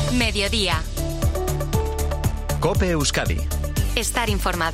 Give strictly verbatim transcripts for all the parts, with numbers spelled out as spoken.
Mediodía. COPE Euskadi. Estar informado.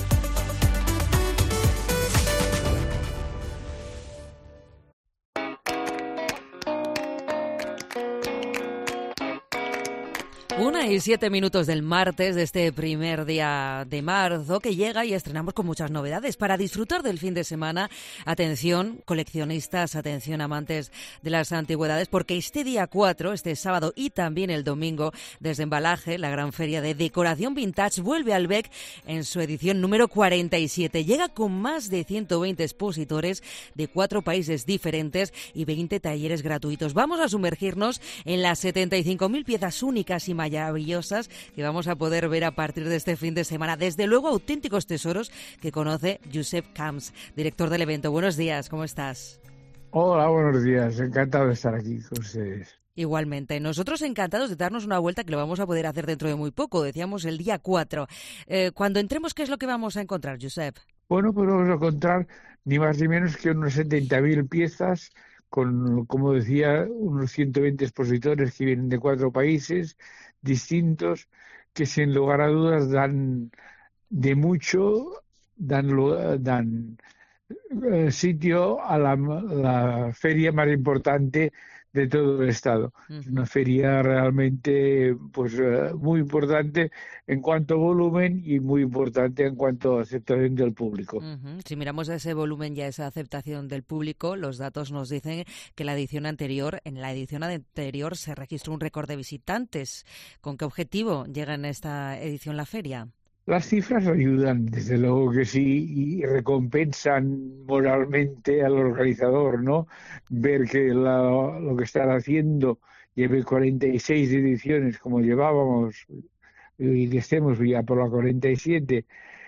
Una y siete minutos del martes de este primer día de marzo que llega y estrenamos con muchas novedades. Para disfrutar del fin de semana, atención coleccionistas, atención amantes de las antigüedades, porque este día cuatro, este sábado y también el domingo, desde Embalaje, la gran feria de decoración vintage vuelve al B E C en su edición número cuarenta y siete. Llega con más de ciento veinte expositores de cuatro países diferentes y veinte talleres gratuitos. Vamos a sumergirnos en las setenta y cinco mil piezas únicas y maravillosas que vamos a poder ver a partir de este fin de semana. Desde luego, auténticos tesoros que conoce Josep Camps, director del evento. Buenos días, ¿cómo estás? Hola, buenos días. Encantado de estar aquí con ustedes. Igualmente. Nosotros encantados de darnos una vuelta que lo vamos a poder hacer dentro de muy poco. Decíamos el día cuatro. Eh, cuando entremos, ¿qué es lo que vamos a encontrar, Josep? Bueno, pues vamos a encontrar ni más ni menos que unos setenta mil piezas con, como decía, unos ciento veinte expositores que vienen de cuatro países distintos, que sin lugar a dudas dan de mucho, dan, dan eh, sitio a la, la feria más importante de todo el estado. Uh-huh. Es una feria realmente pues uh, muy importante en cuanto a volumen y muy importante en cuanto a aceptación del público. Uh-huh. Si miramos ese volumen y a esa aceptación del público, los datos nos dicen que la edición anterior, en la edición anterior se registró un récord de visitantes. ¿Con qué objetivo llega en esta edición la feria? Las cifras ayudan, desde luego que sí, y recompensan moralmente al organizador, ¿no? Ver que la, lo que están haciendo lleve cuarenta y seis ediciones como llevábamos y que estemos ya por la cuarenta y siete,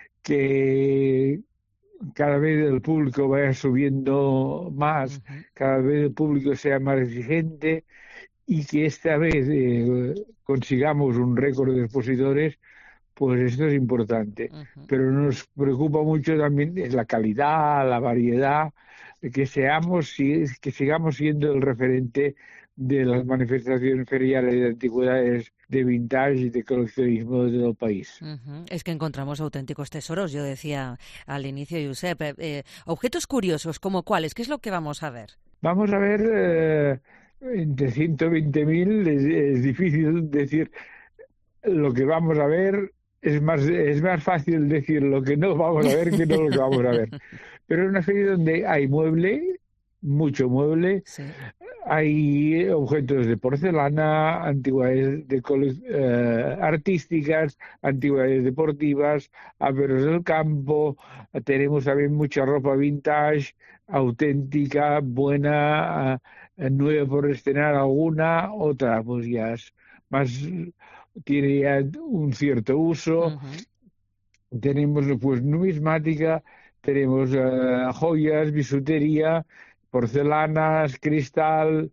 que cada vez el público vaya subiendo más, uh-huh. Cada vez el público sea más exigente y que esta vez eh, consigamos un récord de expositores. Pues esto es importante, uh-huh. Pero nos preocupa mucho también es la calidad, la variedad, que seamos, que sigamos siendo el referente de las manifestaciones feriales de antigüedades, de vintage y de coleccionismo de todo el país. Uh-huh. Es que encontramos auténticos tesoros, yo decía al inicio, Josep. Eh, objetos curiosos, ¿como cuáles? ¿Qué es lo que vamos a ver? Vamos a ver eh, entre ciento veinte mil, es, es difícil decir lo que vamos a ver. Es más, es más fácil decir lo que no vamos a ver que no lo que vamos a ver. Pero es una feria donde hay mueble, mucho mueble, sí. Hay objetos de porcelana, antigüedades de eh, artísticas, antigüedades deportivas, aperos del campo, tenemos también mucha ropa vintage, auténtica, buena, nueva por estrenar alguna, otra pues ya es más... tiene ya un cierto uso. Uh-huh. Tenemos pues numismática, tenemos uh, joyas, bisutería, porcelanas, cristal.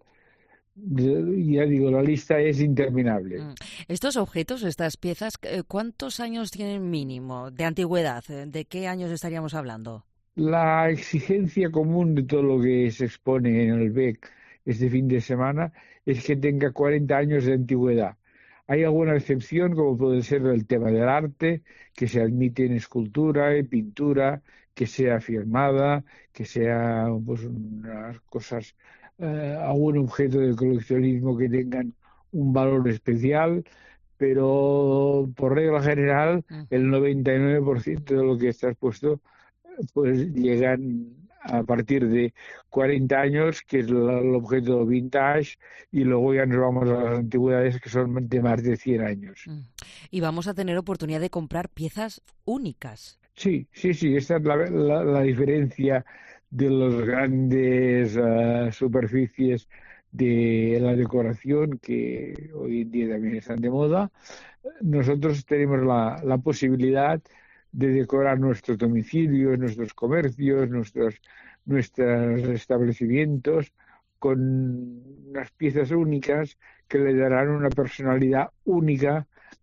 Ya digo, la lista es interminable. Estos objetos, estas piezas, ¿cuántos años tienen mínimo de antigüedad? ¿De qué años estaríamos hablando? La exigencia común de todo lo que se expone en el B E C este fin de semana es que tenga cuarenta años de antigüedad. Hay alguna excepción, como puede ser el tema del arte, que se admite en escultura, en pintura, que sea firmada, que sea pues unas cosas, eh, algún objeto de coleccionismo que tengan un valor especial, pero por regla general el noventa y nueve por ciento de lo que está expuesto pues llegan a partir de cuarenta años, que es el objeto vintage, y luego ya nos vamos a las antigüedades, que son de más de cien años. Y vamos a tener oportunidad de comprar piezas únicas. Sí, sí, sí, esta es la, la, la diferencia de las grandes uh, superficies de la decoración, que hoy en día también están de moda. Nosotros tenemos la, la posibilidad de decorar nuestros domicilios, nuestros comercios, nuestros, nuestros establecimientos con unas piezas únicas que le darán una personalidad única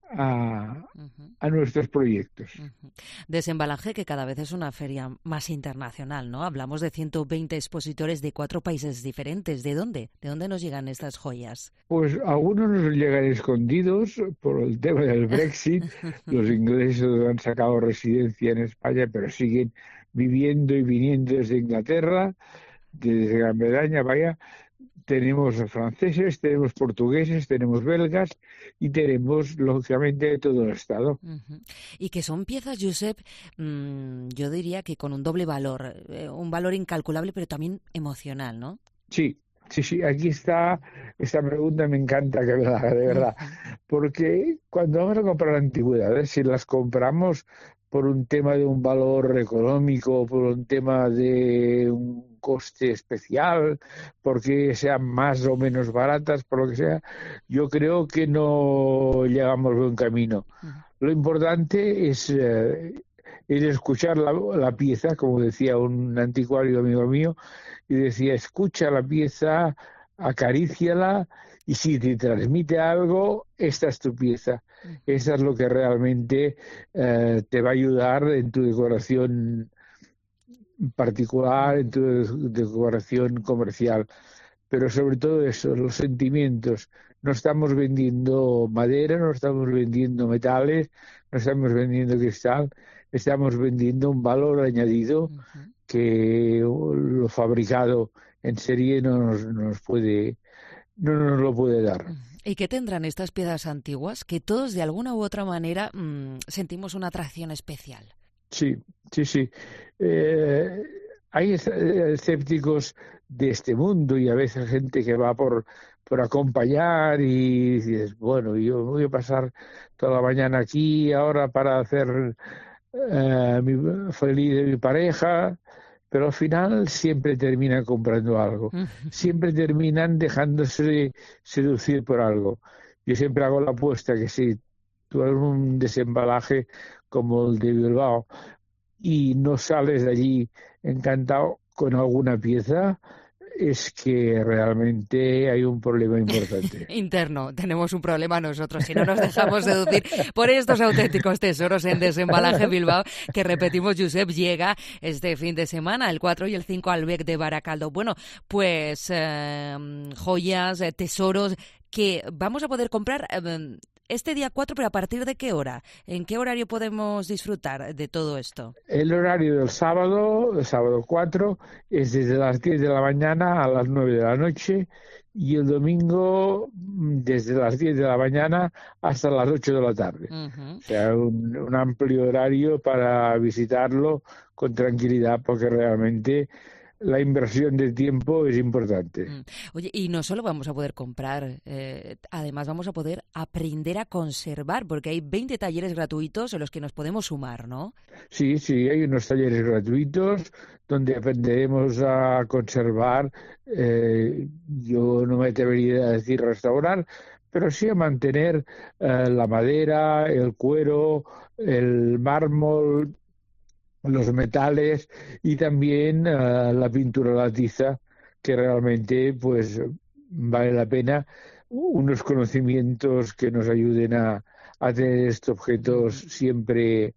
a, Ujú. a nuestros proyectos. Ujú. Desembalaje, que cada vez es una feria más internacional, ¿no? Hablamos de ciento veinte expositores de cuatro países diferentes. ¿De dónde? ¿De dónde nos llegan estas joyas? Pues algunos nos llegan escondidos por el tema del Brexit. Los ingleses han sacado residencia en España, pero siguen viviendo y viniendo desde Inglaterra, desde Gran Bretaña, vaya. Tenemos franceses, tenemos portugueses, tenemos belgas y tenemos, lógicamente, de todo el Estado. Ujú. Y que son piezas, Josep, mmm, yo diría que con un doble valor, eh, un valor incalculable, pero también emocional, ¿no? Sí, sí, sí, aquí está, esta pregunta me encanta que me la haga, de verdad, porque cuando vamos a comprar antigüedades, si las compramos por un tema de un valor económico, por un tema de un coste especial, porque sean más o menos baratas, por lo que sea, yo creo que no llegamos buen camino. Ujú. Lo importante es, eh, es escuchar la, la pieza, como decía un anticuario amigo mío, y decía, escucha la pieza, acaríciala, y si te transmite algo, esta es tu pieza. Esa es lo que realmente eh, te va a ayudar en tu decoración particular, en tu decoración comercial. Pero sobre todo eso, los sentimientos. No estamos vendiendo madera, no estamos vendiendo metales, no estamos vendiendo cristal, estamos vendiendo un valor añadido Ujú. que lo fabricado en serie no nos, nos puede, no nos lo puede dar. ¿Y qué tendrán estas piezas antiguas que todos de alguna u otra manera mmm, sentimos una atracción especial? Sí, sí, sí. Eh, hay escépticos de este mundo y a veces gente que va por, por acompañar y dices, bueno, yo voy a pasar toda la mañana aquí ahora para hacer eh, mi, feliz a mi pareja, pero al final siempre terminan comprando algo, siempre terminan dejándose seducir por algo. Yo siempre hago la apuesta que si tú haces un desembalaje como el de Bilbao y no sales de allí encantado con alguna pieza, es que realmente hay un problema importante. Interno, tenemos un problema nosotros si no nos dejamos seducir por estos auténticos tesoros en Desembalaje Bilbao, que repetimos, Josep, llega este fin de semana, el cuatro y el cinco al B E C de Baracaldo. Bueno, pues eh, joyas, eh, tesoros que vamos a poder comprar eh, este día cuatro, pero ¿a partir de qué hora? ¿En qué horario podemos disfrutar de todo esto? El horario del sábado, el sábado cuatro, es desde las diez de la mañana a las nueve de la noche y el domingo desde las diez de la mañana hasta las ocho de la tarde. Uh-huh. O sea, un, un amplio horario para visitarlo con tranquilidad porque realmente la inversión de tiempo es importante. Mm. Oye, y no solo vamos a poder comprar, eh, además vamos a poder aprender a conservar, porque hay veinte talleres gratuitos en los que nos podemos sumar, ¿no? Sí, sí, hay unos talleres gratuitos donde aprenderemos a conservar, eh, yo no me atrevería a decir restaurar, pero sí a mantener eh, la madera, el cuero, el mármol, los metales y también uh, la pintura, la tiza, que realmente pues vale la pena unos conocimientos que nos ayuden a, a tener estos objetos siempre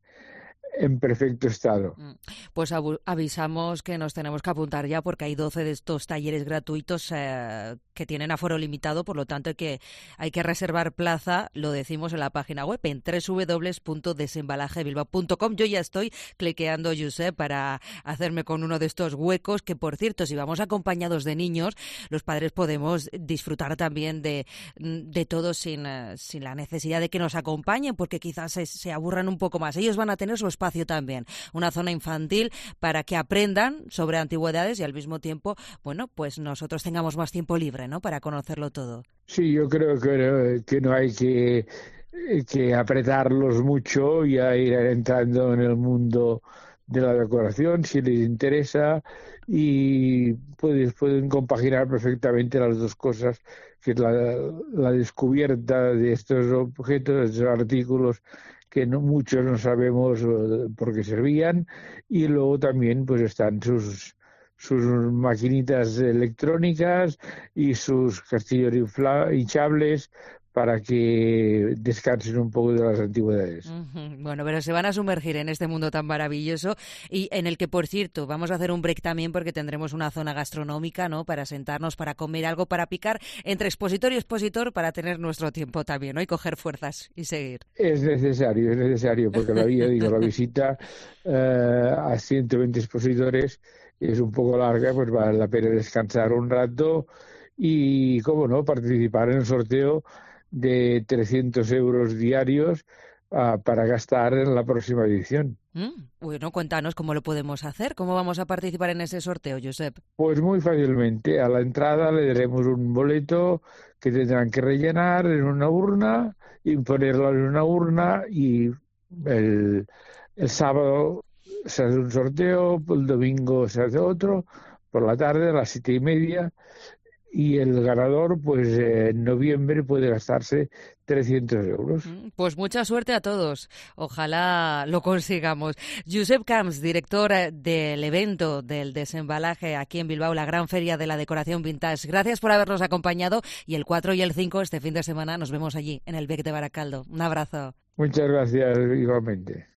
en perfecto estado. Pues avisamos que nos tenemos que apuntar ya porque hay doce de estos talleres gratuitos eh, que tienen aforo limitado, por lo tanto hay que, hay que reservar plaza, lo decimos en la página web en doble u doble u doble u punto desembalajebilbao punto com. Yo ya estoy cliqueando, Josep, para hacerme con uno de estos huecos que, por cierto, si vamos acompañados de niños, los padres podemos disfrutar también de, de todo sin, sin la necesidad de que nos acompañen porque quizás se, se aburran un poco más. Ellos van a tener su espacio también, una zona infantil para que aprendan sobre antigüedades y al mismo tiempo, bueno, pues nosotros tengamos más tiempo libre, ¿no?, para conocerlo todo. Sí, yo creo que, que no hay que, que apretarlos mucho y a ir entrando en el mundo de la decoración si les interesa y pueden, pueden compaginar perfectamente las dos cosas, que es la, la descubierta de estos objetos, de estos artículos que no, muchos no sabemos por qué servían, y luego también pues están sus sus maquinitas electrónicas y sus castillos hinchables para que descansen un poco de las antigüedades. Uh-huh. Bueno, pero se van a sumergir en este mundo tan maravilloso y en el que, por cierto, vamos a hacer un break también porque tendremos una zona gastronómica, ¿no? Para sentarnos, para comer algo, para picar entre expositor y expositor para tener nuestro tiempo también, ¿no? Y coger fuerzas y seguir. Es necesario, es necesario, porque la, digo, la visita eh, a ciento veinte expositores es un poco larga, pues vale la pena descansar un rato y, cómo no, participar en el sorteo de trescientos euros diarios uh, para gastar en la próxima edición. Mm, bueno, cuéntanos cómo lo podemos hacer, cómo vamos a participar en ese sorteo, Josep. Pues muy fácilmente. A la entrada le daremos un boleto que tendrán que rellenar en una urna y ponerlo en una urna y el, el sábado se hace un sorteo, el domingo se hace otro, por la tarde a las siete y media. Y el ganador, pues eh, en noviembre puede gastarse trescientos euros. Pues mucha suerte a todos. Ojalá lo consigamos. Josep Camps, director del evento del desembalaje aquí en Bilbao, la gran feria de la decoración vintage. Gracias por habernos acompañado y el cuatro y el cinco este fin de semana nos vemos allí en el Bec de Baracaldo. Un abrazo. Muchas gracias, igualmente.